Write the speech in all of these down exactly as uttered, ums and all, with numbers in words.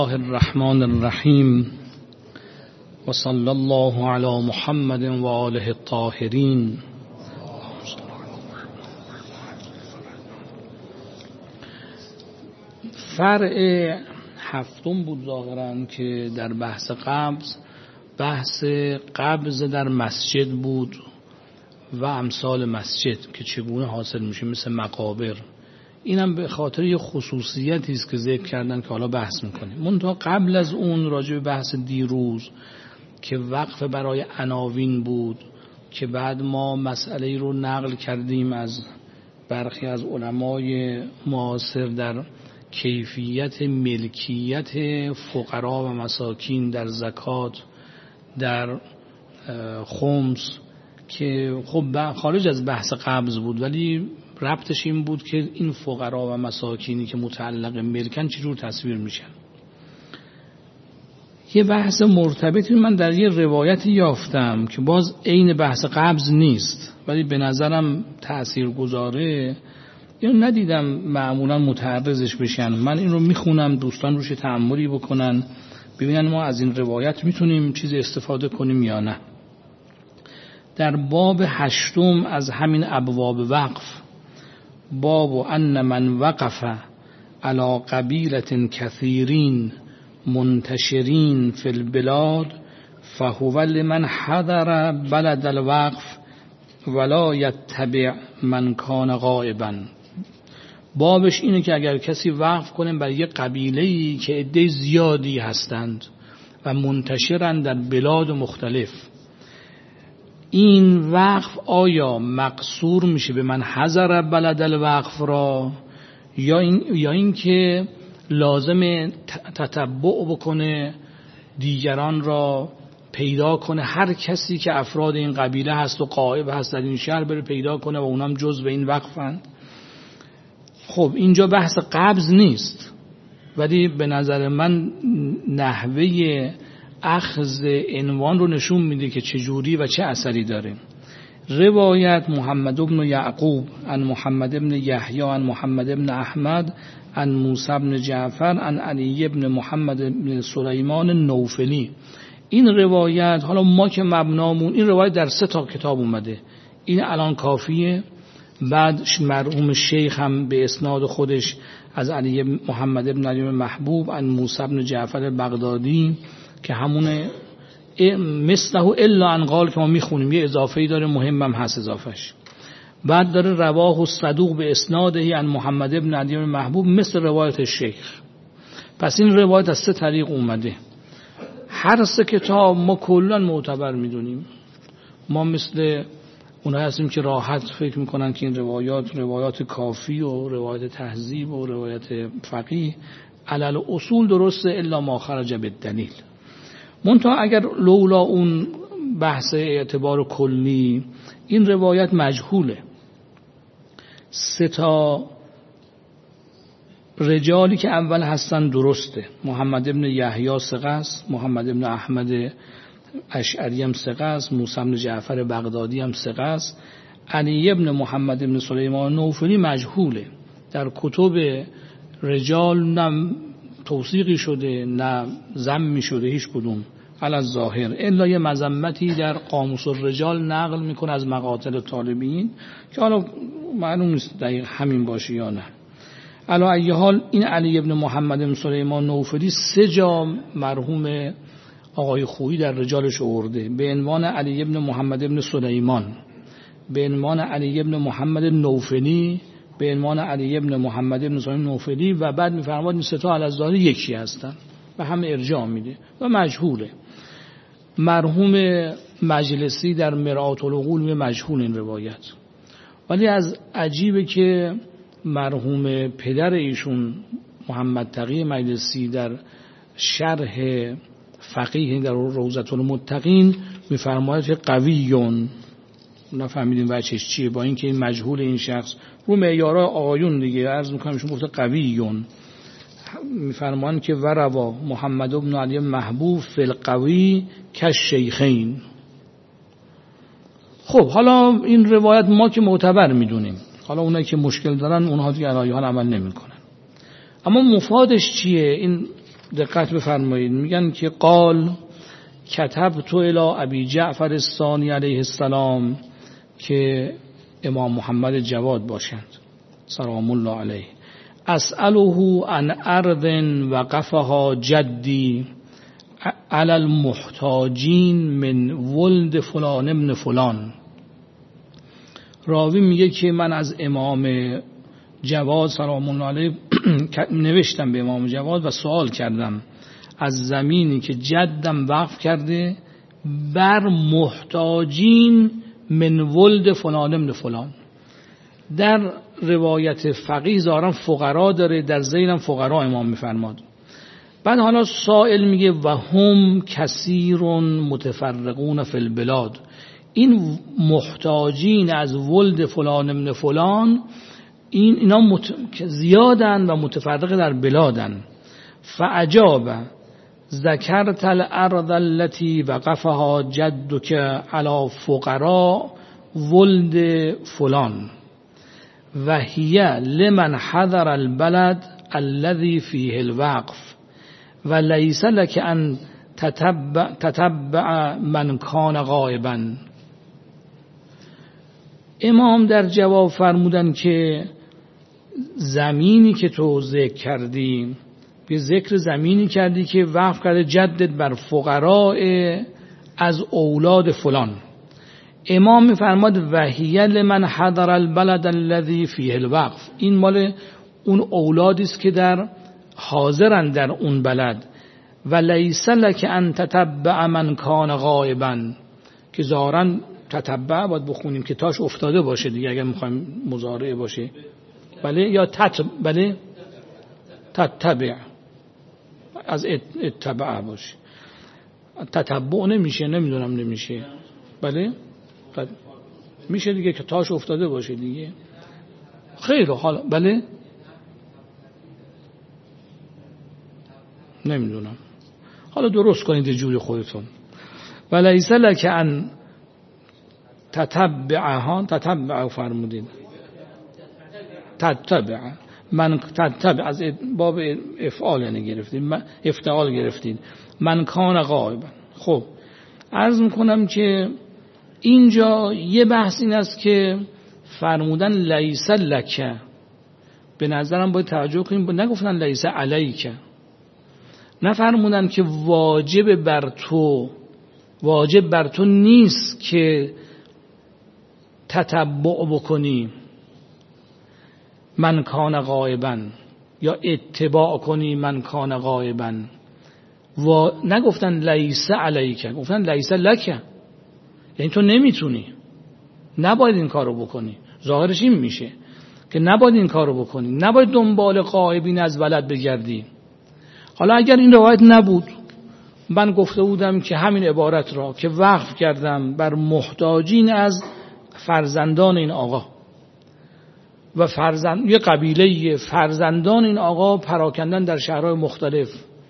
الله الرحمن الرحیم و صلی الله علی محمد و آله الطاهرین. فرع هفتم بود ظاهراً که در بحث قبض بحث قبض در مسجد بود و امثال مسجد که چگونه حاصل میشه، مثل مقابر. اینم به خاطر یه خصوصیتی است که ذکر کردن که حالا بحث میکنیم. منتها قبل از اون راجع به بحث دیروز که وقف برای عناوین بود که بعد ما مسئله رو نقل کردیم از برخی از علمای معاصر در کیفیت ملکیت فقرا و مساکین در زکات، در خمس، که خب خارج از بحث قبض بود ولی ربطش این بود که این فقرا و مساکینی که متعلق ملکن چجور تصویر میشن. یه بحث مرتبطی من در یه روایتی یافتم که باز عین بحث قبض نیست ولی به نظرم تأثیر گذاره. اینو ندیدم معمولا متعرضش بشن. من این رو میخونم، دوستان روش تأملی بکنن ببینن ما از این روایت میتونیم چیزی استفاده کنیم یا نه. در باب هشتم از همین ابواب وقف، باب ان من وقف علی قبیلة کثیرین منتشرین فی البلاد فهو لمن حضر بلد الوقف ولا یتبع من کان غائبا. بابش اینه که اگر کسی وقف کنه برای یه قبیله‌ای که عده زیادی هستند و منتشرن در بلاد مختلف، این وقف آیا مقصور میشه به من حضر بلد الوقف را یا این یا این که لازم تتبع بکنه دیگران را پیدا کنه، هر کسی که افراد این قبیله هست و غائب هست در این شهر بره پیدا کنه و اونم جزء این وقفند. خب اینجا بحث قبض نیست ولی به نظر من نحوه اخذ عنوان رو نشون میده که چجوری و چه اثری داره. روایت محمد بن یعقوب عن محمد بن یحیی عن محمد بن احمد عن موسی بن جعفر عن علی بن محمد بن سلیمان نوفلی. این روایت حالا ما که مبنامون این روایت در سه تا کتاب اومده، این الان کافیه. بعد مرحوم شیخ هم به اسناد خودش از علی محمد بن علی محبوب عن موسی بن جعفر بغدادی که همونه مثله الا ان قال که ما میخونیم، یه اضافه‌ای داره مهمم هست اضافهش. بعد داره رواه و صدوق به اسناده عن محمد بن علی محبوب مثل روایت شیخ. پس این روایت از سه طریق اومده. هر سه کتاب ما کلا معتبر میدونیم. ما مثل اونها هستیم که راحت فکر میکنن که این روایات روایات کافی و روایت تهذیب و روایت فقیه علل اصول درسته الا ما خرج بالدلیل. منتها اگر لولا اون بحث اعتبار کلی این روایت مجهوله. سه تا رجالی که اول هستن درسته، محمد ابن یحیی ثقه است، محمد ابن احمد اشعری هم ثقه است، موسی بن جعفر بغدادی هم ثقه است. علی ابن محمد ابن سلیمان نوفلی مجهوله، در کتب رجال نه توثیقی شده نه ذمی شده هیچ کدوم علی الظاهر، الا یه مذمتی در قاموس الرجال نقل میکنه از مقاتل طالبین که حالا معلوم نیست دقیق همین باشه یا نه. علی ای حال این علی ابن محمد ابن سلیمان نوفلی سه جا مرحوم آقای خویی در رجالش آورده به عنوان علی ابن محمد ابن سلیمان، به عنوان علی ابن محمد نوفلی، به عنوان علی ابن محمد ابن سلیمان نوفلی و بعد میفرماد این سه تا علی الظاهر یکی هستن و هم ارجاع میده و مجهوله. مرحوم مجلسی در مرآت العقول می مجهول این روایت. ولی از عجیبه که مرحوم پدر ایشون محمد تقی مجلسی در شرح فقیه در روضة المتقین میفرماید که قویون، نفهمیدیم وجهش چیه با اینکه این مجهول این شخص رو معیارهای آقایون دیگه عرض میکنم ایشون گفته قویون، میفرمایند که وروا محمد بن علی محبوب فی القوی کالشیخین. خب حالا این روایت ما که معتبر میدونیم، حالا اونایی که مشکل دارن اونها دیگه علایه حال عمل نمیکنن. اما مفادش چیه؟ این دقت بفرمایید، میگن که قال کتبت الی ابی جعفر الثانی علیه السلام، که امام محمد جواد باشند سلام الله علیه، اسأله عن ارض وقفها جدی علی المحتاجین من ولد فلان ابن فلان. راوی میگه که من از امام جواد سلام الله علیه نوشتم به امام جواد و سوال کردم از زمینی که جدم وقف کرده بر محتاجین من ولد فلان ابن فلان. در روایت فقیه ظاهرا فقرا داره، در ذیلم فقرا امام میفرماد. بعد حالا سائل میگه و هم کثیر متفرقون فی البلاد، این محتاجین از ولد فلان ابن فلان این اینا مت... زیادن و متفرق در بلادن. فعجاب ذکرت الارض التي وقفها جدك على فقراء ولد فلان و هي لمن حضر البلد الذي فيه الوقف و ليس لك ان تتبع, تتبع من كان غائبا. امام در جواب فرمودن که زمینی که تو ذکر کردی، به ذکر زمینی کردی که وقف کرده جدت بر فقراء از اولاد فلان. امام میفرماد وحیه لمن حضر البلد الذي فيه الوقف، این مال اون اولادی است که در حاضرن در اون بلد. و لیس لک ان تتبع من کان غائبا، که ظاهرا تتبع باید بخونیم که تاش افتاده باشه دیگه اگر میخوایم مضارع باشه، بله، یا تت بله تتبع از اتبع باشه، تتبع نمیشه، نمیدونم نمیشه، بله میشه دیگه که تاش افتاده باشه دیگه. خیر حالا بله نمیدونم، حالا درست کنید جوری خودتون. ولیس لک ان تتبعها، تتبع فرمودید تتبع من تتبع از باب افعال یعنی گرفتید، افتعال گرفتید، من کان غائبا. خب عرض میکنم که اینجا یه بحث این است که فرمودن لیس لک، به نظرم باید توجه کنیم، نگفتن لیس علیک، نفرمودن که واجب بر تو، واجب بر تو نیست که تتبع بکنی من کان غائبا یا اتباع کنی من کان غائبا. و نگفتن لیس علیک، گفتن لیس لک، یعنی تو نمیتونی، نباید این کارو بکنی. ظاهرش این میشه که نباید این کارو بکنی، نباید دنبال غائبین از ولد بگردی. حالا اگر این روایت نبود، من گفته بودم که همین عبارت را که وقف کردم بر محتاجین از فرزندان این آقا و فرزند یه قبیله فرزندان این آقا پراکندن در شهرهای مختلف،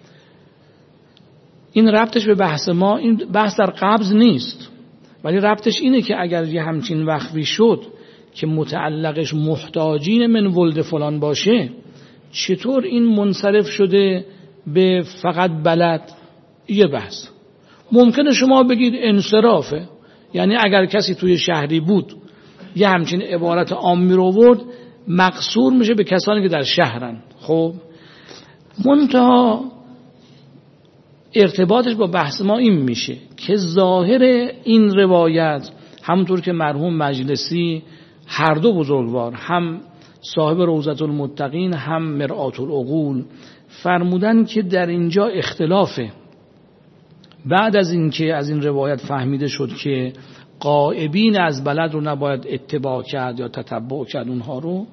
این ربطش به بحث ما، این بحث در قبض نیست، ولی ربطش اینه که اگر یه همچین وقفی شد که متعلقش محتاجین من ولد فلان باشه، چطور این منصرف شده به فقط بلد؟ یه بحث. ممکنه شما بگید انصرافه، یعنی اگر کسی توی شهری بود یه همچین عبارت عامی رو آورد، مقصور میشه به کسانی که در شهرن. خب منتها ارتباطش با بحث ما این میشه که ظاهر این روایت، همونطور که مرحوم مجلسی هر دو بزرگوار، هم صاحب روضة المتقین هم مرآة العقول، فرمودن که در اینجا اختلافه. بعد از این که از این روایت فهمیده شد که غائبین از بلد رو نباید اتباع کرد یا تتبع کرد اونها رو،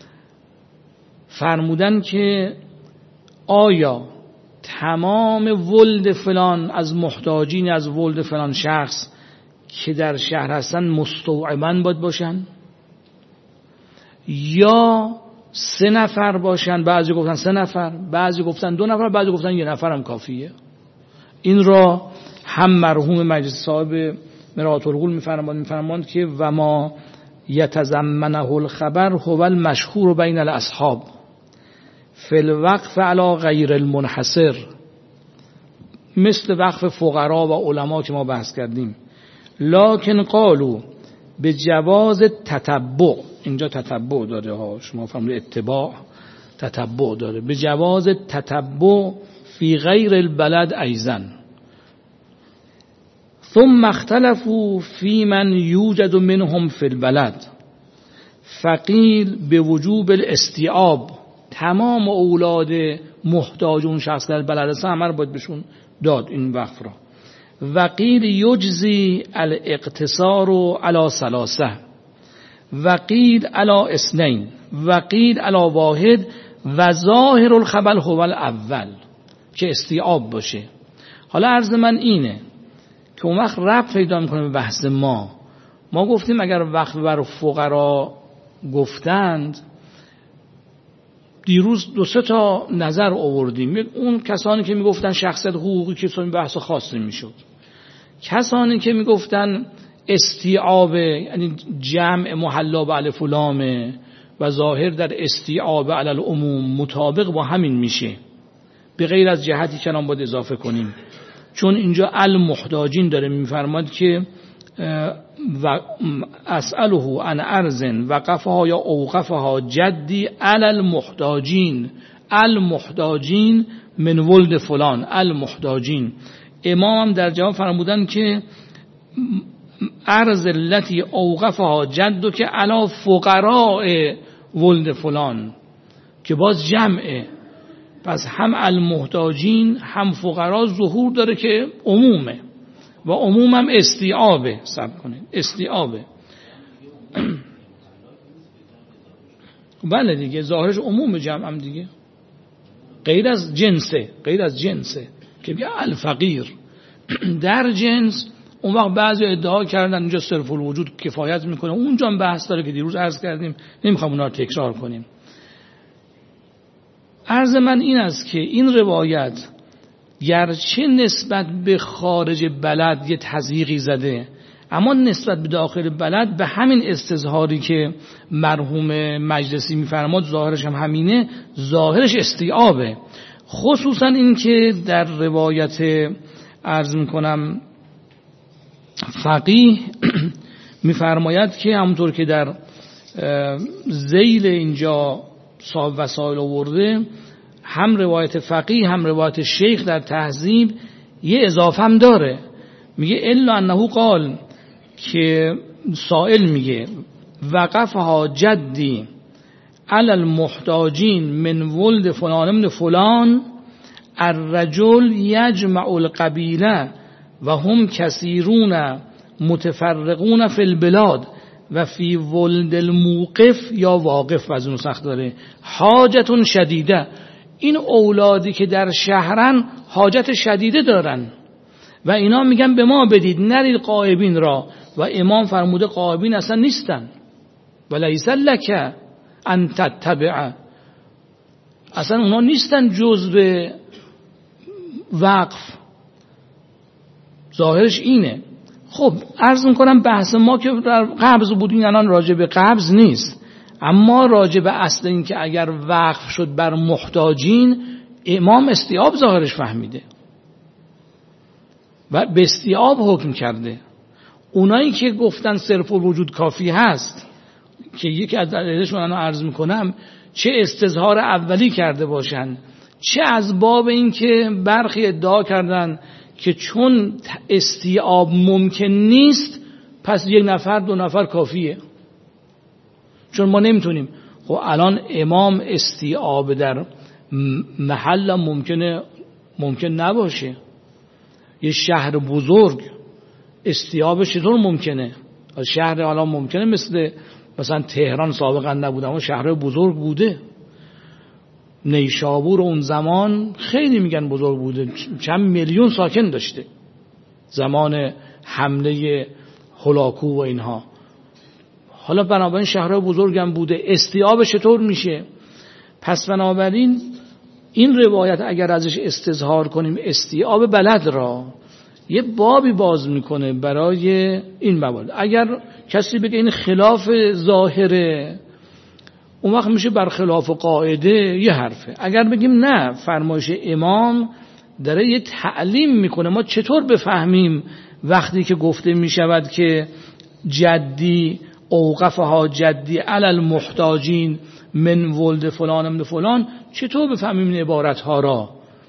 فرمودن که آیا تمام ولد فلان از محتاجین از ولد فلان شخص که در شهر هستن مستوعبن باید باشن یا سه نفر باشن؟ بعضی گفتن سه نفر، بعضی گفتن دو نفر، بعضی گفتن یه نفر هم کافیه. این را هم مرحوم مجلس صاحب مرآة العقول میفرماند میفرماند که و ما یتضمنه الخبر هو المشهور بین الاصحاب فی الوقف علی غیر المنحصر مثل وقف فقرا و علما که ما بحث کردیم. لکن قالو به جواز تتبع، اینجا تتبع داره ها، شما فهمید اتباع تتبع داره، به جواز تتبع فی غیر البلد ایزن. ثم اختلفوا فی من یوجد منهم فی البلد فقیل به وجوب الاستیعاب، تمام اولاد محتاج اون شخص در بلد هستن همه رو باید بهشون داد این وقف را. وقیل یجزی الاقتصار علی ثلاثه، وقیل علی اثنین، وقیل علی واحد و ظاهر الخبر هو الاول که استیعاب باشه. حالا عرض من اینه که اون وقت ربط پیدا میکنه به بحث ما. ما گفتیم اگر وقف بر فقرا گفتند، دیروز دو سه تا نظر آوردیم. اون کسانی که میگفتن شخصیت حقوقی که اصلا بحث خاصی میشد، کسانی که میگفتن استیعاب یعنی جمع محلا به الف و لام و ظاهر در استیعاب علی العموم مطابق با همین میشه، به غیر از جهتی که الان باید اضافه کنیم، چون اینجا المحتاجین داره میفرماد که و اسأله عن ارض وقفها یا اوقفها جدی علی المحتاجین، المحتاجین من ولد فلان، المحتاجین. امام در جواب فرمودن که ارض التي اوقفها جدو که علی فقراء ولد فلان، که باز جمعه، پس هم المحتاجین هم فقرا ظهور داره که عمومه و عموم هم استیعابه. سب کنید استیعابه بله دیگه، ظاهرش عموم جمع هم دیگه، غیر از جنسه، غیر از جنسه که بگه الفقیر در جنس. اون وقت بعضی ادعا کردن اینجا صرف الوجود کفایت میکنه، اونجا هم بحث داره که دیروز عرض کردیم، نمیخوام اونا رو تکرار کنیم. عرض من این است که این روایت گرچه نسبت به خارج بلد یه تضییقی زده، اما نسبت به داخل بلد به همین استظهاری که مرحوم مجلسی میفرماد ظاهرش هم همینه، ظاهرش استیعابه. خصوصا این که در روایت عرض میکنم فقیه میفرماید که همونطور که در ذیل اینجا صاحب وسائل آورده، هم روایت فقیه هم روایت شیخ در تهذیب یه اضافه هم داره، میگه الا انه قال، که سائل میگه وقفها جدی علی المحتاجین من ولد فلان من فلان الرجل یجمع القبیله و هم کثیرون متفرقون فی البلاد و فی ولد الموقف یا واقف و از اون سخت داره حاجتون شدیده. این اولادی که در شهرن حاجت شدیده دارن و اینا میگن به ما بدید، نرید غایبین را. و امام فرموده غایبین اصلا نیستن، ولیس لک ان تتبع، اصلا اونا نیستن جزء وقف. ظاهرش اینه. خب عرض میکنم بحث ما که در قبض بود، این الان راجع به قبض نیست، اما راجع به اصل این که اگر وقف شد بر محتاجین، امام استیعاب ظاهرش فهمیده و به استیعاب حکم کرده. اونایی که گفتن صرف الوجود کافی هست، که یکی از دلایلشون الان عرض میکنم، چه استظهار اولی کرده باشن، چه از باب این که برخی ادعا کردن که چون استیعاب ممکن نیست پس یک نفر دو نفر کافیه، چون ما نمیتونیم. خب الان امام استیعاب در محل ممکنه ممکن نباشه. یه شهر بزرگ استیعابش چطور ممکنه؟ شهر الان ممکنه مثل مثلا تهران سابقا نبوده، اما شهر بزرگ بوده. نیشابور اون زمان خیلی میگن بزرگ بوده، چند میلیون ساکن داشته زمان حمله هولاکو و اینها. حالا بنابراین شهرهای بزرگ هم بوده، استیعاب چطور میشه؟ پس بنابراین این روایت اگر ازش استظهار کنیم استیعاب بلد را، یه بابی باز میکنه برای این موارد. اگر کسی بگه این خلاف ظاهره، اون وقت میشه برخلاف قاعده یه حرفه. اگر بگیم نه، فرمایش امام داره یه تعلیم میکنه ما چطور بفهمیم وقتی که گفته میشود که جدی اوقفها جدی علی المحتاجین من ولد فلان من فلان، چطور بفهمیم این عبارت ها را؟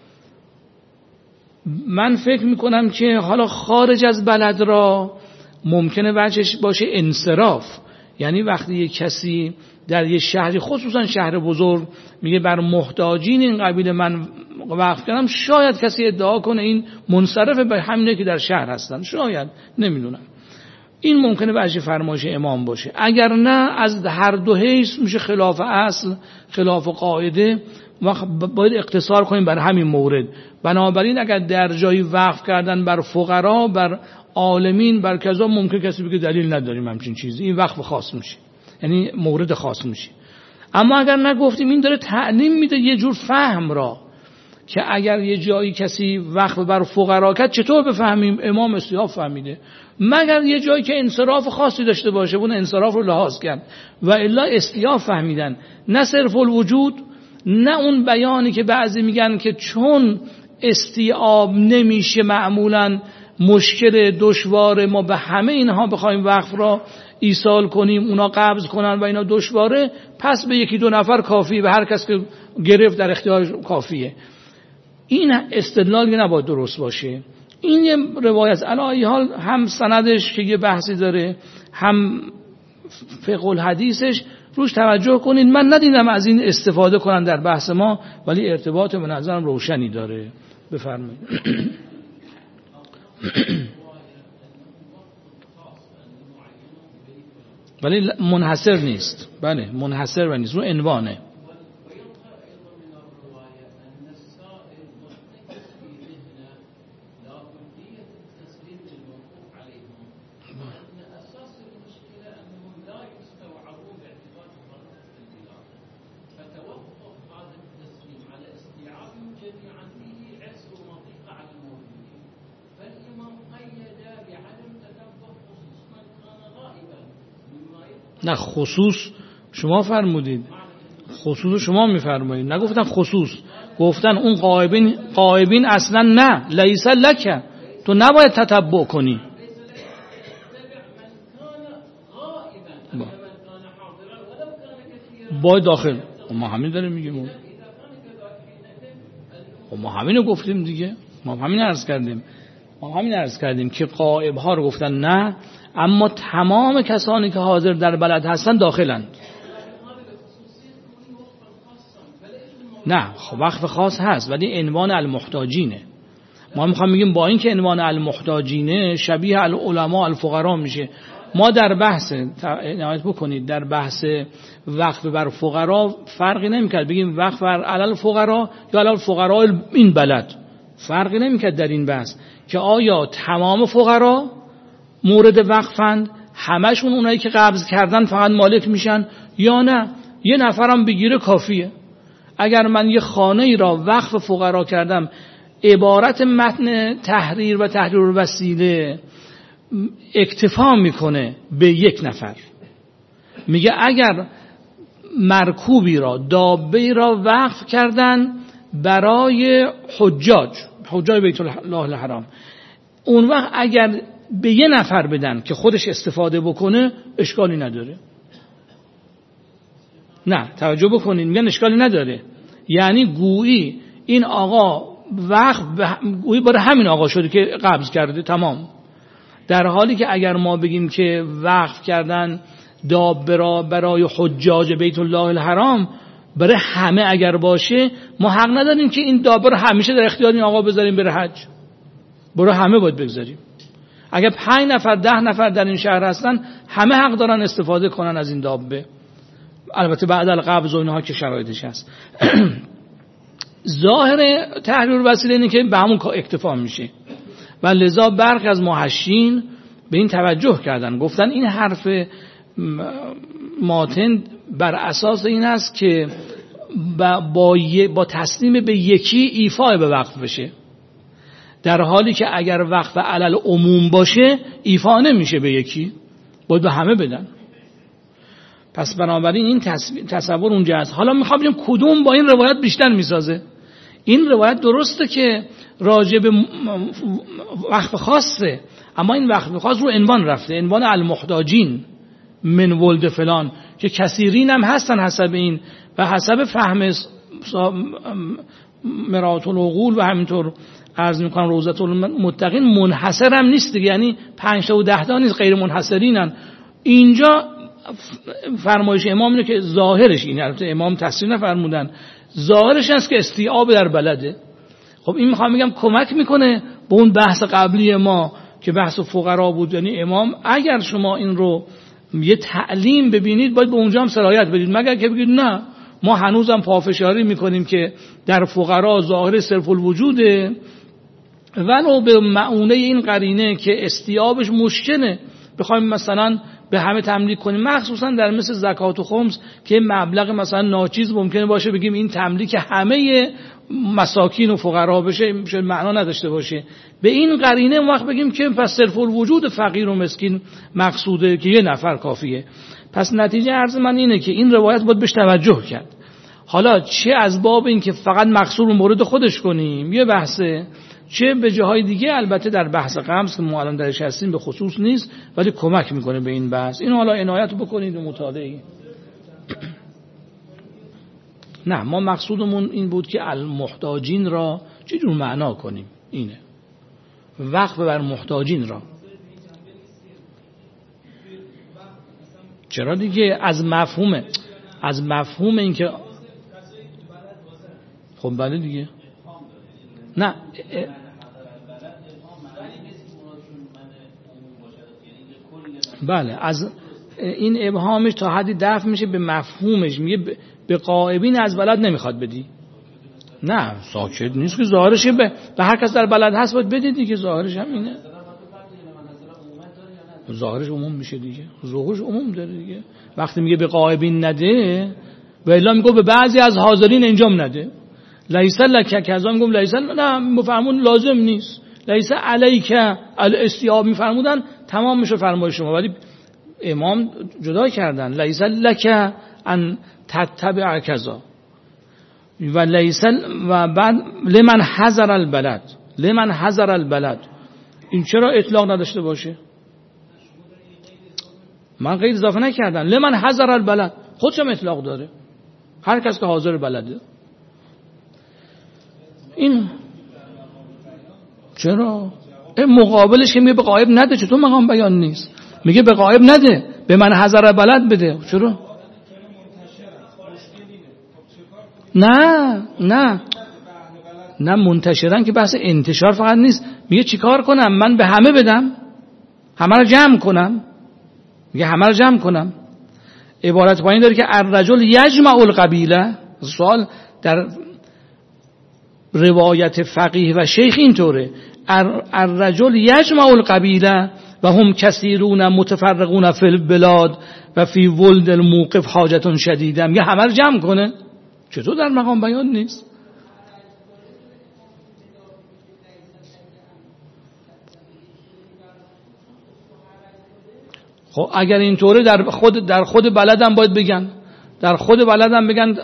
من فکر میکنم که حالا خارج از بلد را ممکنه وجهش باشه انصراف، یعنی وقتی یک کسی در یک شهری خصوصا شهر بزرگ میگه بر محتاجین این قبیل من وقف کردم، شاید کسی ادعا کنه این منصرف به همینه که در شهر هستن، شاید، نمیدونم، این ممکنه وجه فرمایش امام باشه. اگر نه از هر دو حیث میشه خلاف اصل خلاف قاعده و باید اقتصار کنیم بر همین مورد. بنابراین اگر در جایی وقف کردن بر فقرا بر عالمین بر کذا، ممکن کسی بگه دلیل نداریم همچین چیزی، این وقف خاص میشه، یعنی مورد خاص میشه. اما اگر نگفتیم این داره تعلیم میده یه جور فهم را که اگر یه جایی کسی وقف بر فقرا کرد چطور بفهمیم امام استیاف فهمیده، مگر یه جایی که انصراف خاصی داشته باشه اون انصراف رو لحاظ کرد و الا استیاف فهمیدن، نه صرف الوجود، نه اون بیانی که بعضی میگن که چون استیاب نمیشه معمولا مشکل دشواره ما به همه اینها بخوایم وقف را ایصال کنیم اونا قبض کنن و اینا دشواره، پس به یکی دو نفر کافیه، به هر کس که گرفت در اختیار کافیه. این استدلال نباید درست باشه. این یه روایت علی حال هم سندش که یه بحثی داره هم فقه الحدیثش روش توجه کنید. من ندیدم از این استفاده کنن در بحث ما، ولی ارتباط به نظرم روشنی داره. بفرمایید. ولی منحصر نیست، بله منحصر و نیست، رو عنوانه. نه خصوص شما فرمودید، خصوص شما میفرمایید، نگفتن خصوص، گفتن اون غائبین غائبین اصلا نه، لیس لک، تو نباید تتبع کنی. با. باید داخل، ما همین داریم میگیم، ما همین گفتیم دیگه، ما همین عرض کردیم، ما همین عرض کردیم که غائب ها رو گفتن نه، اما تمام کسانی که حاضر در بلد هستن داخلند. نه خب وقف خاص هست ولی عنوان المحتاجینه. ما میخوام میگیم با این که عنوان المحتاجینه شبیه العلماء الفقرا میشه. ما در بحث نهایت بکنید در بحث وقف بر فقرا فرقی نمیکرد بگیم وقف بر علل فقرا یا علل فقرا این بلد، فرقی نمیکرد در این بحث که آیا تمام فقرا مورد وقفند، همشون اونایی که قبض کردن فقط مالک میشن، یا نه یه نفرم بگیره کافیه. اگر من یه خانه ای را وقف فقرا کردم، عبارت متن تحریر و تحریر وسیله اکتفا میکنه به یک نفر، میگه اگر مرکوبی را دابه‌ای را وقف کردن برای حجاج حجاج بیت الله الحرام، اون وقت اگر به یه نفر بدن که خودش استفاده بکنه اشکالی نداره. نه توجه بکنین، میگن اشکالی نداره، یعنی گویی این آقا وقف گویی برای همین آقا شده که قبض کرده تمام، در حالی که اگر ما بگیم که وقف کردن دابه برای حجاج بیت الله الحرام برای همه اگر باشه، ما حق نداریم که این دابه رو همیشه در اختیار این آقا بذاریم بره حج، برای همه باید بگذاریم. اگر پنج نفر ده نفر در این شهر هستن همه حق دارن استفاده کنن از این دابه، البته بعد القبض و اینها که شرایطش هست. ظاهر تحریر وسیله اینه که به همون اکتفا میشه و لذا برخی از محشین به این توجه کردن، گفتن این حرف ماتن بر اساس این است که با, با تسلیم به یکی ایفای به وقف بشه، در حالی که اگر وقف علل عموم باشه ایفا نمیشه به یکی، باید به همه بدن. پس بنابراین این تصور اونجا هست. حالا میخوام ببینیم کدوم با این روایت بیشتر میسازه. این روایت درسته که راجع به وقف خاصه، اما این وقف خاص رو عنوان رفته، عنوان المحتاجین من ولد فلان، که کثیرین هم هستن حسب این و حسب فهم مرآة العقول و همینطور عرض میکنم روضة المتقین منحصر هم نیست دیگه، یعنی پنج تا و ده تا نیست، غیر منحصرینن. اینجا فرمایش امام اینه که ظاهرش اینه، البته امام تصریح نفرمودن، ظاهرش هست که استیعاب در بلده. خب این میخوام بگم کمک میکنه به اون بحث قبلی ما که بحث فقرا بود. یعنی امام اگر شما این رو یه تعلیم ببینید باید به اونجا هم سرایت بدید، مگر که بگید نه ما هنوزم پافشاری میکنیم که در فقرا ظاهر صرف الوجوده، ولو به معونه این قرینه که استیابش مشکله بخوایم مثلا به همه تملیک کنیم، مخصوصا در مثل زکات و خمس که مبلغ مثلا ناچیز ممکنه باشه بگیم این تملیک همه مساکین و فقرا بشه، میشه معنا نداشته باشه. به این قرینه وقت بگیم که پس صرف الوجود فقیر و مسکین مقصوده که یه نفر کافیه. پس نتیجه عرض من اینه که این روایت باید بهش توجه کرد. حالا چه از باب این که فقط مقصور رو مورد خودش کنیم یه بحثه، چه به جاهای دیگه البته در بحث قمص که ما الان درش هستیم به خصوص نیست ولی کمک میکنه به این بحث. اینو حالا عنایت بکنید و مطالعه. نه ما مقصودمون این بود که المحتاجین را چه جور معنا کنیم، اینه وقف بر محتاجین را. چرا دیگه از مفهومه از مفهوم این که خب بله دیگه نه بله از این ابهامش تا حدی دفع میشه به مفهومش، میگه به غائبین از بلد نمیخواد بدی. نه ساکت نیست که ظاهرش به, به هر کس در بلد هست باید بدی دیگه، ظاهرش هم اینه، ظاهرش عموم میشه دیگه، ظاهرش عموم داره دیگه. وقتی میگه به غائبین نده و الا میگه به بعضی از حاضرین انجام نده. لیس لک کذا میگم لیس نه مفهمون لازم نیست، لیس علیک الاستیاب میفرمودن تمام میشه فرمایش شما، ولی امام جدا کردن لیس لک ان تتبع کذا و لیس و بعد لمن حضر البلد لمن حضر البلد. این چرا اطلاق نداشته باشه؟ من غیر اضافه نکردم، لمن حضر البلد خودشم اطلاق داره، هر کس که حاضر بلده. این چرا مقابلش که میگه به غایب نده، چطور مقام بیان نیست؟ میگه به غایب نده، به من حضر بلد بده. چرا؟ نه نه نه منتشرن که بحث انتشار فقط نیست، میگه چیکار کنم من به همه بدم، همه رو جمع کنم، میگه همه رو جمع کنم. عبارت پایین داره که الرجل یجمع القبیله. سوال در روایت فقیه و شیخ اینطوره، الرجل یجمع القبیله و هم کثیرون متفرقون فی البلاد و فی ولد الموقف حاجت شدیده. میگه همه رو جمع کنه، چطور در مقام بیان نیست؟ خب اگر اینطوره در خود در خود بلدم باید بگن، در خود بلدم بگن.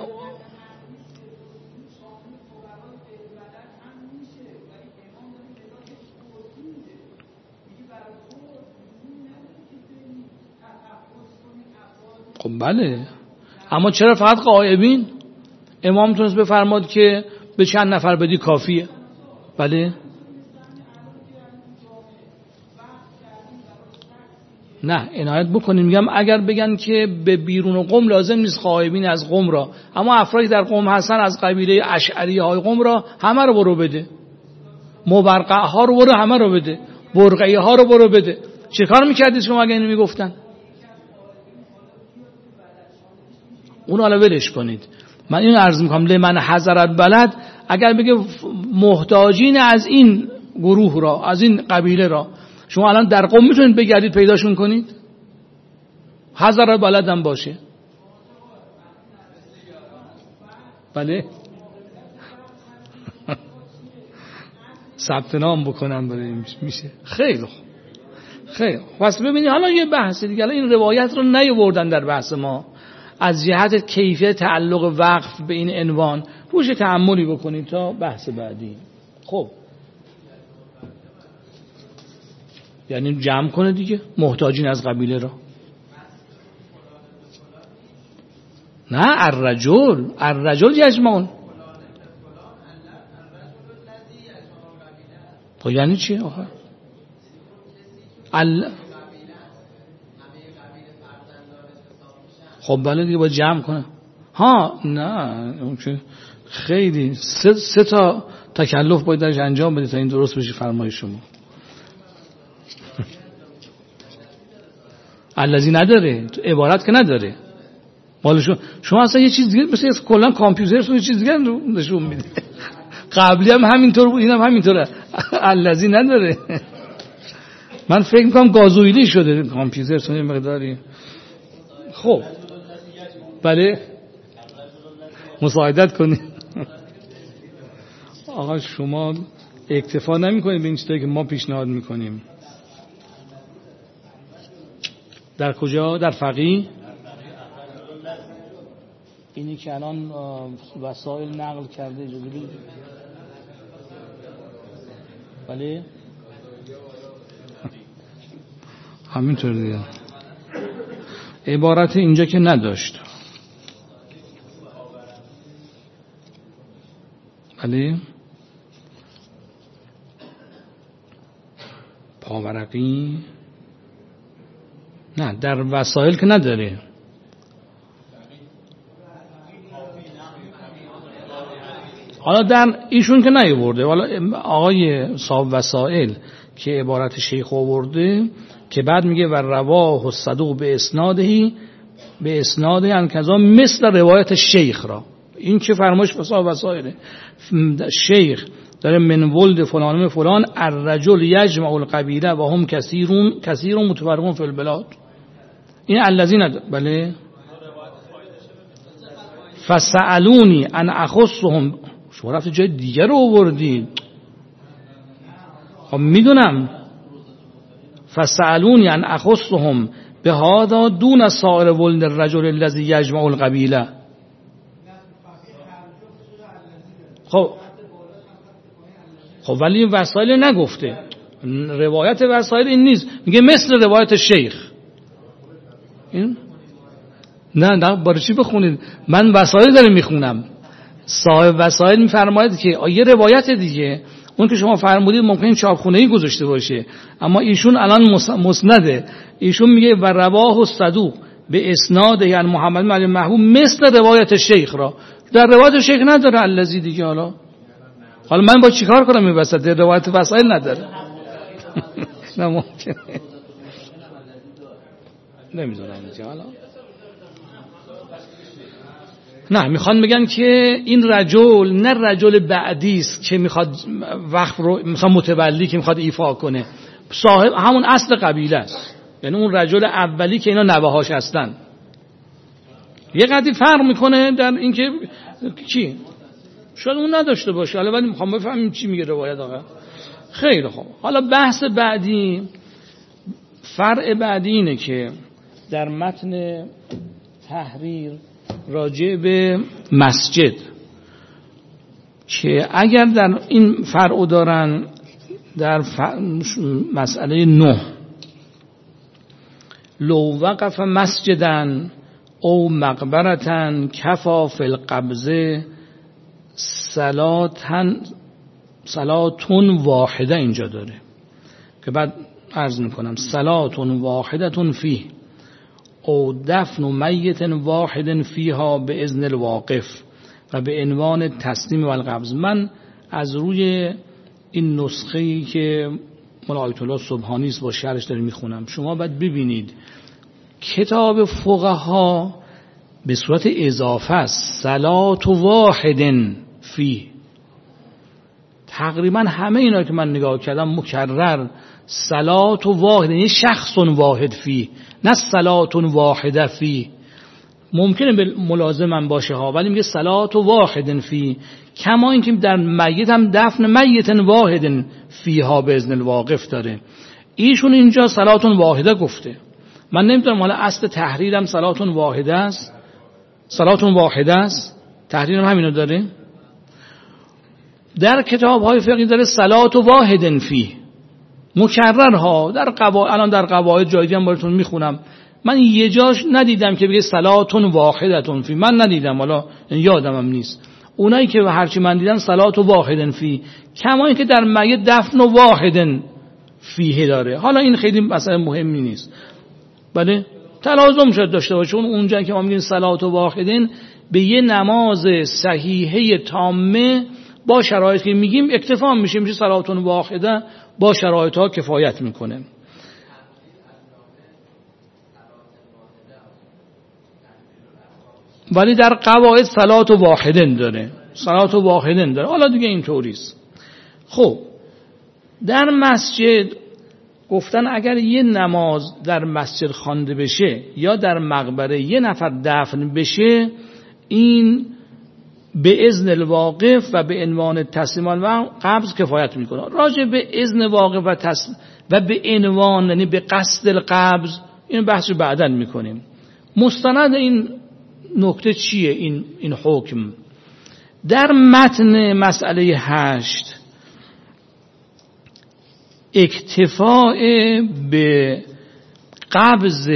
خب بله، اما چرا فقط غائبین؟ امام تونست بفرماد که به چند نفر بدی کافیه. بله نه عنایت بکنیم، میگم اگر بگن که به بیرون قوم لازم نیست غائبین از قوم را، اما افرادی در قوم هستن از قبیله اشعری های قوم را همه رو برو بده، مبرقع ها رو برو همه رو بده، برقعی ها رو برو بده. چه کار میکردید شما اگه اینو میگفتن؟ اون حالا ولش کنید. من اینو عرض میکنم لمن حضر البلد، اگر بگه محتاجین از این گروه را، از این قبیله را، شما الان در قوم میتونید بگردید پیداشون کنید؟ حضر البلد هم باشه. بله ثبت نام بکنم برای میشه. خیلی خوب خیلی خوب. پس ببینید حالا یه بحث دیگه، این روایت رو نیاوردن در بحث ما از جهت کیفیت تعلق وقف به این عنوان، روش تأملی بکنید تا بحث بعدی. خب یعنی جمع کنه دیگه محتاجین از قبیله را. نه الرجل الرجل یجمعون. خب یعنی چی آخه؟ ال... خب بله دیگه باید جمع کنه. ها نه اون که خیلی سه, سه تا تکلف باید درش انجام بدید تا این درست بشه فرمای شما. الذی نداره عبارت که نداره مال شما. شما اصلا یه چیز دیگه مثل کلا کامپیوتر یه چیز دیگه نشون میده. قبلی هم همینطور بود اینم هم همینطوره. الذی نداره. من فکر میکنم گازوئیلی شده کامپیوتر سونی مقداری. خب بله مساعدت کنید. آقا شما اکتفا نمی کنید به این چیزایی که ما پیشنهاد میکنیم. در کجا؟ در فقیه. اینی که الان وسایل نقل کرده اجازه بدید. بله همینطور دیگه. عبارت اینجا که نداشت. بله پاورقی نه در وسایل که نداره. حالا در ایشون که نیاورده. حالا آقای صاحب وسائل که عبارت شیخ آورده که بعد میگه و رواه الصدوق به اسنادهی به اسناده ان کذا مثل روایت شیخ را. این که فرمایش صاحب وسائل شیخ داره من ولد فلان فلان الرجل یجمع القبیله و هم کثیرون کثیرون متفرقون فی البلاد. این الذین بله فسألونی ان اخصهم. شما رفت جای دیگر رو آوردید. خب میدونم فسألونی ان اخصهم بهذا دون سائر ولد الرجل الذی یجمع القبیله. خب خب ولی وسایل نگفته. روایت وسایل این نیست. میگه مثل روایت شیخ. این نه نه برای چی بخونید؟ من وسایل دارم میخونم. صاحب وسایل میفرماید که یه روایت دیگه اون که شما فرمودید ممکن چاپخونه‌ای گذاشته باشه اما ایشون الان مسنده. ایشون میگه و رواه الصدوق به اسناد یعنی محمد بن علی محبوب مثل روایت شیخ را. در روایت شیخ نداره الذی دیگه. حالا حالا من با چیکار کنم این وسط؟ روایت وسایل نداره. نه ممکنه نمیذارم اینجا. حالا نه میخوان بگن که این رجل نه رجل بعدی است که میخواد وقف رو مثلا متولی که میخواد ایفا کنه. صاحب همون اصل قبیله است. یعنی اون رجل اولی که اینا نوه‌هاش هستن. یه قدری فرق میکنه در اینکه چی شاید اون نداشته باشه. حالا ولی میخوام بفهمیم چی میگه روایت. آقا خیلی خوب. حالا بحث بعدی فرع بعدی اینه که در متن تحریر راجع به مسجد که اگر در این فرع دارن در مسئله نه لو وقف مسجدن او مقبرتن کفا فی القبضه صلاتن صلاتون واحده اینجا داره که بعد عرض میکنم صلاتون واحدتون فیه او دفن و میت واحد فیها به اذن الواقف و به عنوان تسلیم و القبض. من از روی این نسخه‌ای که مولا آیت الله سبحانی است با شرحش دارم میخونم. شما باید ببینید کتاب فقها به صورت اضافه است صلات واحد فی. تقریبا همه اینا که من نگاه کردم مکرر صلات واحد یعنی شخص واحد فی نه صلات واحده فی. ممکنه به ملازم باشه ها ولی میگه صلات واحد فی. کما اینکه در میت هم دفن میت واحد فیها به اذن الواقف داره. ایشون اینجا صلات واحده گفته. من نمیدونم حالا اصل تحریرم صلات واحده است. صلات واحده است. تحریرم همینو داره. در کتاب های فقهی داره صلات و واحدن فی مکررها در قواعد، الان در قواعد جایزی هم براتون میخونم، من یه جاش ندیدم که بگه صلاتون واحدتون فی، من ندیدم، حالا یادمم نیست. اونایی که هرچی من دیدم صلات و واحدن فی، کما این که در میت دفن و واحدن فیه داره. حالا این خیلی مسئله مهمی نیست، بله تلازم شد داشته باشه. چون اونجا که ما میگیم صلات و واحدن به یه نماز صحیحه تامه با شرایطی که میگیم اکتفا میشه، میشه صلاتون واحده با شرایط ها کفایت میکنه. ولی در قواعد صلات و واحدن داره، صلات و واحدن داره. حالا دیگه اینطوریست. خب در مسجد گفتن اگر یه نماز در مسجد خوانده بشه یا در مقبره یه نفر دفن بشه، این به اذن الواقف و به عنوان تسلیم و قبض کفایت میکنه. راجع به اذن واقف و تسلیم و به عنوان، یعنی به قصد القبض، این بحث رو بعداً میکنیم. مستند این نکته چیه؟ این این حکم در متن مسئله هشت اکتفاء به قبض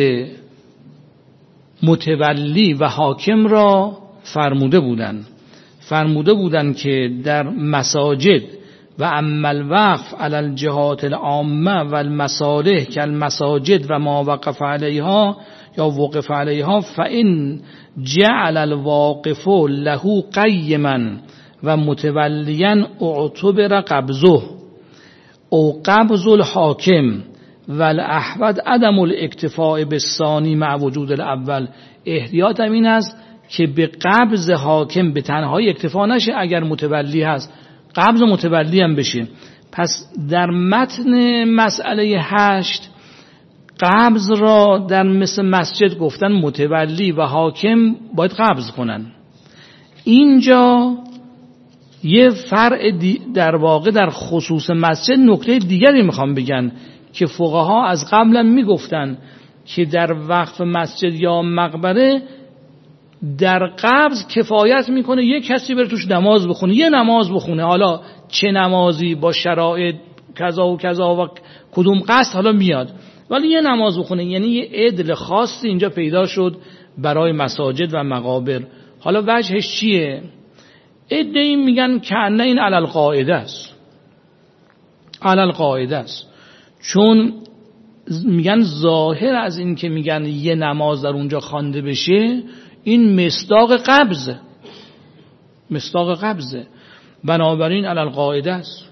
متولی و حاکم را فرموده بودند. فرموده بودند که در مساجد و اما الوقف علی الجهات العامه و المصالح که المساجد و ما وقف علیها یا وقف علیها فإن جعل الواقف له قیما و متولیا اعتبر قبضه او قبض الحاکم و الاحوط عدم الاکتفاء بالثانی مع وجود الاول. احتیاط هم این است که به قبض حاکم به تنهایی اکتفا نشه، اگر متولی هست قبض متولی هم بشه. پس در متن مسئله هشت قبض را در مثل مسجد گفتن متولی و حاکم باید قبض کنن. اینجا یه فرع در واقع در خصوص مسجد نکته دیگری میخوام بگن که فقها از قبلا میگفتن که در وقف مسجد یا مقبره در قبض کفایت میکنه یک کسی بره توش نماز بخونه، یه نماز بخونه، حالا چه نمازی با شرایط کذا و کذا و کدوم قصد حالا میاد، ولی یه نماز بخونه. یعنی یه عدل خاصی اینجا پیدا شد برای مساجد و مقابر. حالا وجهش چیه؟ عده‌ای میگن که نه این علی القاعده است، علی القاعده است، چون میگن ظاهر از این که میگن یه نماز در اونجا خوانده بشه این مصداق قبضه، مصداق قبضه، بنابراین علی القاعده است.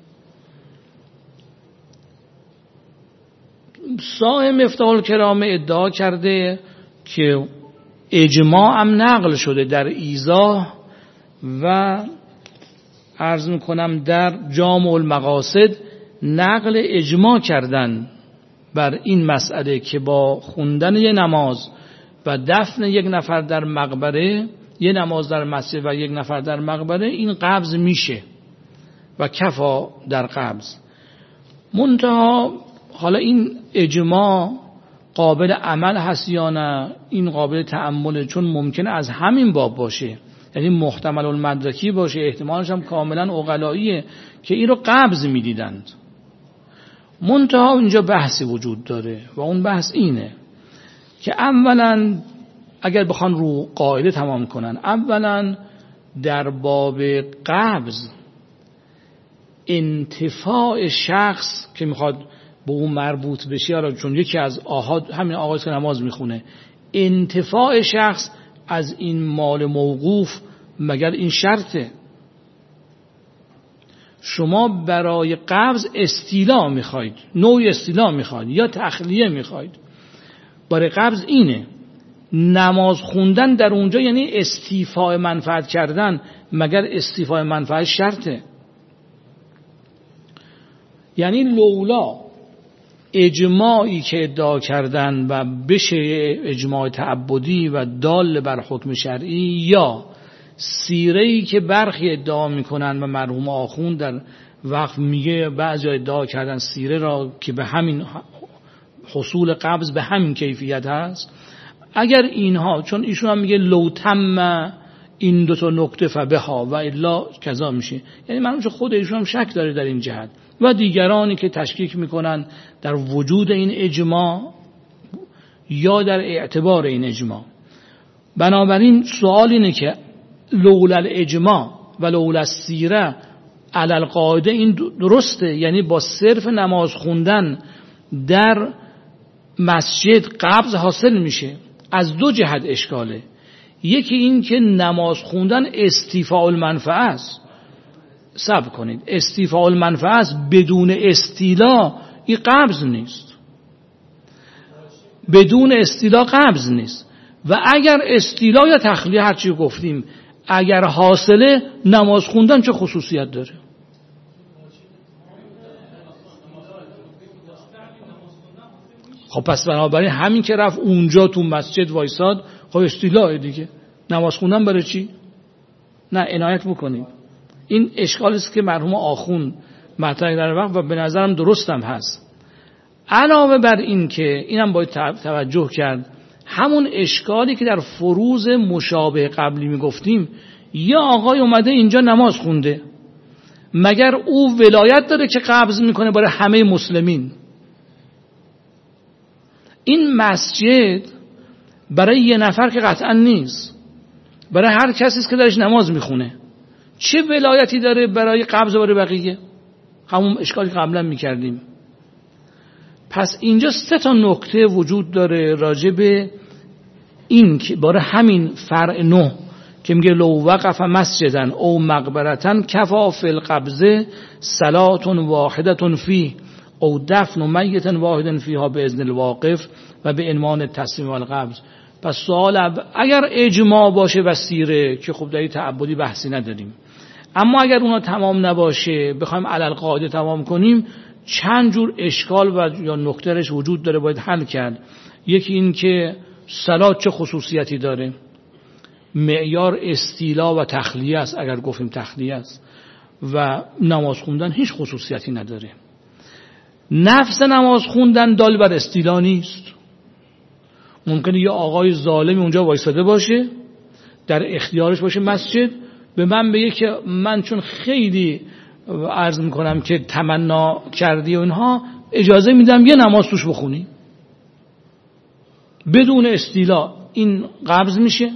صاحب مفتاح الکرام ادعا کرده که اجماع هم نقل شده در ایضاح و عرض میکنم در جامع المقاصد نقل اجماع کردن بر این مسئله که با خوندن یه نماز و دفن یک نفر در مقبره، یه نماز در مسجد و یک نفر در مقبره، این قبض میشه و کفا در قبض. منتها حالا این اجماع قابل عمل هست یا نه، این قابل تأمله، چون ممکنه از همین باب باشه، یعنی محتمل المدرکی باشه، احتمالش هم کاملا عقلاییه که این رو قبض میدیدند. منتها اینجا بحثی وجود داره و اون بحث اینه که اولا اگر بخوان رو قاعده تمام کنن، اولا در باب قبض انتفاع شخص که میخواد به اون مربوط بشه، حالا چون یکی از آحاد همین آقایی که نماز میخونه، انتفاع شخص از این مال موقوف مگر این شرطه؟ شما برای قبض استیلا میخواید، نوع استیلا میخواید یا تخلیه میخواید. برای قبض اینه، نماز خوندن در اونجا یعنی استیفاء منفعت کردن، مگر استیفاء منفعت شرطه؟ یعنی لولا اجماعی که ادعا کردن و بشه اجماع تعبدی و دال بر حکم شرعی، یا سیره‌ای که برخی ادعا میکنن و مرحوم آخوند در وقف میگه بعضی ادعا کردن سیره را که به همین حصول قبض به همین کیفیت هست، اگر اینها، چون ایشون هم میگه لو تم این دو تا نکته فبها و الا کذا میشه. یعنی من خود ایشون هم شک داره در این جهت و دیگرانی که تشکیک میکنن در وجود این اجماع یا در اعتبار این اجماع. بنابراین سوال اینه که لولا الاجماع و لولا السیره علی القاعده این درسته؟ یعنی با صرف نماز خوندن در مسجد قبض حاصل میشه؟ از دو جهت اشکاله. یکی این که نماز خوندن استیفاء المنفعه است. صبر کنید، استیفاء المنفعه است، بدون استیلا این قبض نیست. بدون استیلا قبض نیست. و اگر استیلا یا تخلیه هرچی گفتیم اگر حاصله، نماز خوندن چه خصوصیت داره؟ خب پس بنابراین همین که رفت اونجا تو مسجد وایساد، خب استیلاه دیگه، نماز خوندن برای چی؟ نه، عنایت بکنید. این اشکالی است که مرحوم آخوند مطرح در وقت و به نظرم درستم هست. علاوه بر این که اینم باید توجه کرد، همون اشکالی که در فروض مشابه قبلی میگفتیم، یه آقای اومده اینجا نماز خونده، مگر او ولایت داره که قبض میکنه برای همه مسلمین؟ این مسجد برای یه نفر که قطعا نیست، برای هر کسی است که درش نماز میخونه. چه ولایتی داره برای قبض برای بقیه؟ همون اشکالی که قبلا میکردیم. پس اینجا سه تا نکته وجود داره راجع به این که برای همین فرع نه که میگه لو وقف مسجدن او مقبرتن کفا فی القبضه صلات واحدة فیه او دفن میت واحد فیها به اذن الواقف و به عنوان تسلیم و القبض. پس سوال اگر اجماع باشه و سیره که خب در این تعبدی بحثی نداریم، اما اگر اونا تمام نباشه بخوایم علی القاعده تمام کنیم، چند جور اشکال و یا نکتهش وجود داره باید حل کرد. یکی این که صلات چه خصوصیتی داره؟ معیار استیلا و تخلیه است. اگر گفتیم تخلیه است و نماز خوندن هیچ خصوصیتی نداره. نفس نماز خوندن دال بر استیلا نیست. ممکنه یه آقای ظالمی اونجا وایساده باشه، در اختیارش باشه مسجد، به من بگه که من چون خیلی عرض میکنم که تمنا کردی و اینها، اجازه میدم یه نماز توش بخونی بدون استیلا. این قبض میشه؟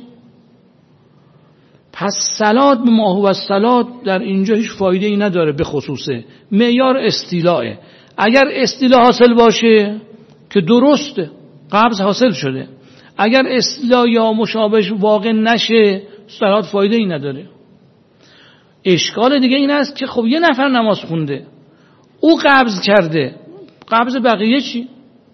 پس صلات به ما هو الصلات در اینجا هیچ فایده ای نداره، به خصوصه معیار استیلاه. اگر استیلا حاصل باشه که درسته، قبض حاصل شده. اگر استیلا یا مشابهش واقع نشه، صلات فایده ای نداره. اشکال دیگه این است که خب یه نفر نماز خونده، او قبض کرده، قبض بقیه چی؟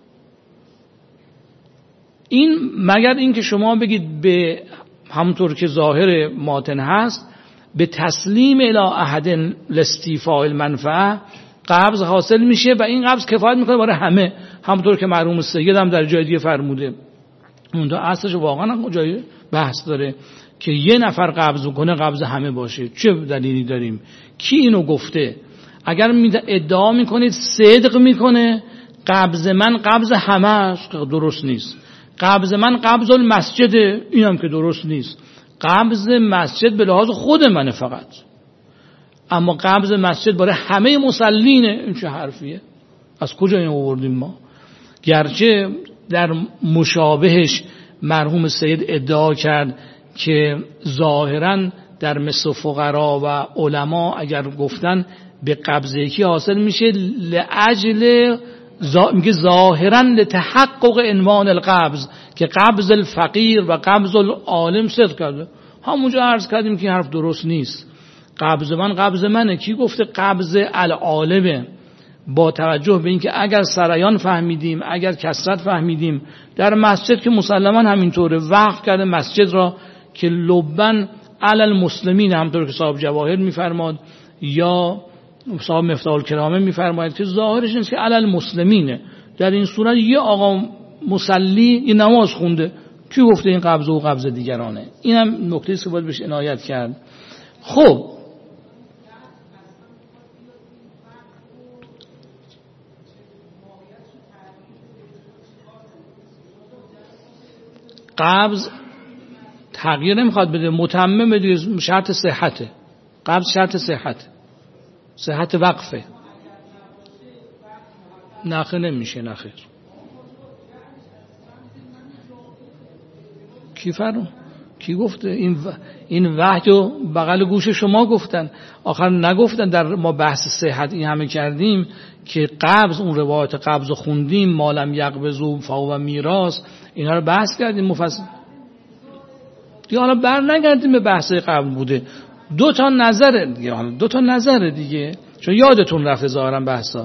این مگر این که شما بگید به همونطور که ظاهر ماتن هست به تسلیم الی احد لاستیفاء المنفعه قبض حاصل میشه و این قبض کفایت میکنه برای همه، همونطور که مرحوم سید هم در جای دیگه فرموده. اونجا اصلش واقعا جای بحث داره که یه نفر قبض کنه قبض همه باشه. چه دلیلی داریم؟ کی اینو گفته؟ اگر ادعا میکنید صدق میکنه قبض من قبض همه است، درست نیست. قبض من قبض المسجد، اینم که درست نیست. قبض مسجد به لحاظ خود منه فقط، اما قبض مسجد برای همه مسلینه. این چه حرفیه؟ از کجا این آوردیم ما؟ گرچه در مشابهش مرحوم سید ادعا کرد که ظاهرا در مثل فقرا و علما اگر گفتن به قبض یکی حاصل میشه لاجل میگه ظاهرا لتحقق عنوان القبض، که قبض الفقیر و قبض العالم صدق کرده. همونجا عرض کردیم که حرف درست نیست. قبض من قبض منه. کی گفته قبض العالمه؟ با توجه به اینکه اگر سریان فهمیدیم، اگر کثرت فهمیدیم، در مسجد که مسلما همینطوره، وقف کرده مسجد را که لبن علی المسلمین، همونطور که صاحب جواهر میفرماد یا صاحب مفتاح الکرامه میفرماید که ظاهرش نیست که علی المسلمینه. در این صورت یه آقا مصلی یه نماز خونده، کی گفته این قبض و قبض دیگرانه؟ اینم نکته است که باید بهش عنایت کرد. خب قبض تغییر نمیخواد بده، متمم دیگه، شرط صحته، قبض شرط صحته، صحت وقفه. نخه نمیشه، نخیر. کی فرمود؟ کی گفته؟ این و... این وحی و بغل گوش شما گفتن، آخر نگفتن در ما بحث صحت این همه کردیم که قبض، اون روایت قبض رو خوندیم، مالم یقبضو فهو میراث، اینا رو بحث کردیم مفصل. دیگه حالا بر نگردیم به بحث قبل بوده. دو تا نظر دیگه، حالا دو تا نظر دیگه، چون یادتون رفته ظاهرا بحثا.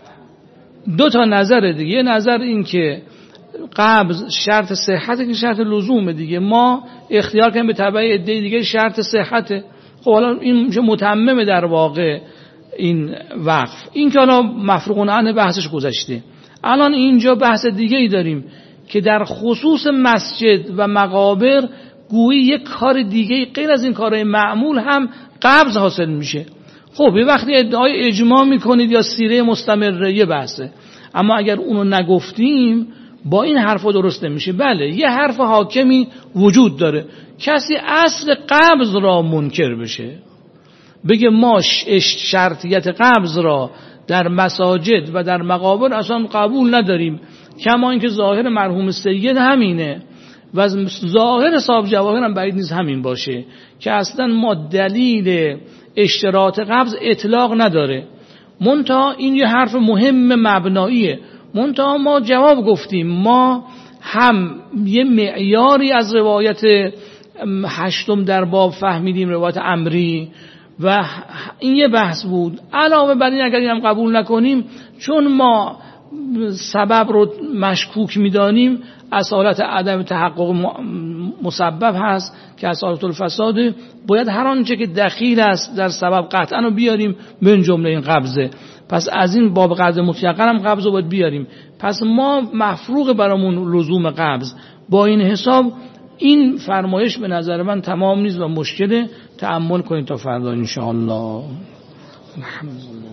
دو تا نظر دیگه، یه نظر این که قبض شرط صحته که شرط لزومه دیگه، ما اختیار کنیم به تبع عده دیگه شرط صحته. خب حالا این میشه متمم در واقع این وقف. این که حالا مفروغ عنه بحثش گذشته. الان اینجا بحث دیگه ای داریم که در خصوص مسجد و مقابر گویی یک کار دیگه غیر از این کارهای معمول هم قبض حاصل میشه. خب یه وقتی ادعای اجماع میکنید یا سیره مستمره، یه بحثه، اما اگر اونو نگفتیم با این حرفا درست نمیشه. بله یه حرف حاکمی وجود داره، کسی اصل قبض را منکر بشه، بگه ما شرطیت قبض را در مساجد و در مقابر اصلا قبول نداریم، کما اینکه ظاهر مرحوم سید همینه و ظاهر صاحب جواهر هم بعید نیست همین باشه که اصلا ما دلیل اشتراط قبض اطلاق نداره. منتها این یه حرف مهم مبناییه، منتها ما جواب گفتیم، ما هم یه معیاری از روایت هشتم در باب فهمیدیم، روایت امری، و این یه بحث بود. علاوه بر این اگر این هم قبول نکنیم، چون ما سبب رو مشکوک میدانیم، اصالت عدم تحقق مسبب هست که اصالت الفساد، باید هر آنچه که دخیل است در سبب قطعا رو بیاریم، من جمله این قبضه. پس از این باب قبض مطلقاً هم قبض رو باید بیاریم. پس ما مفروغ برامون لزوم قبض. با این حساب این فرمایش به نظر من تمام نیست و مشکله. تأمل کنید تا فردا ان شاء الله.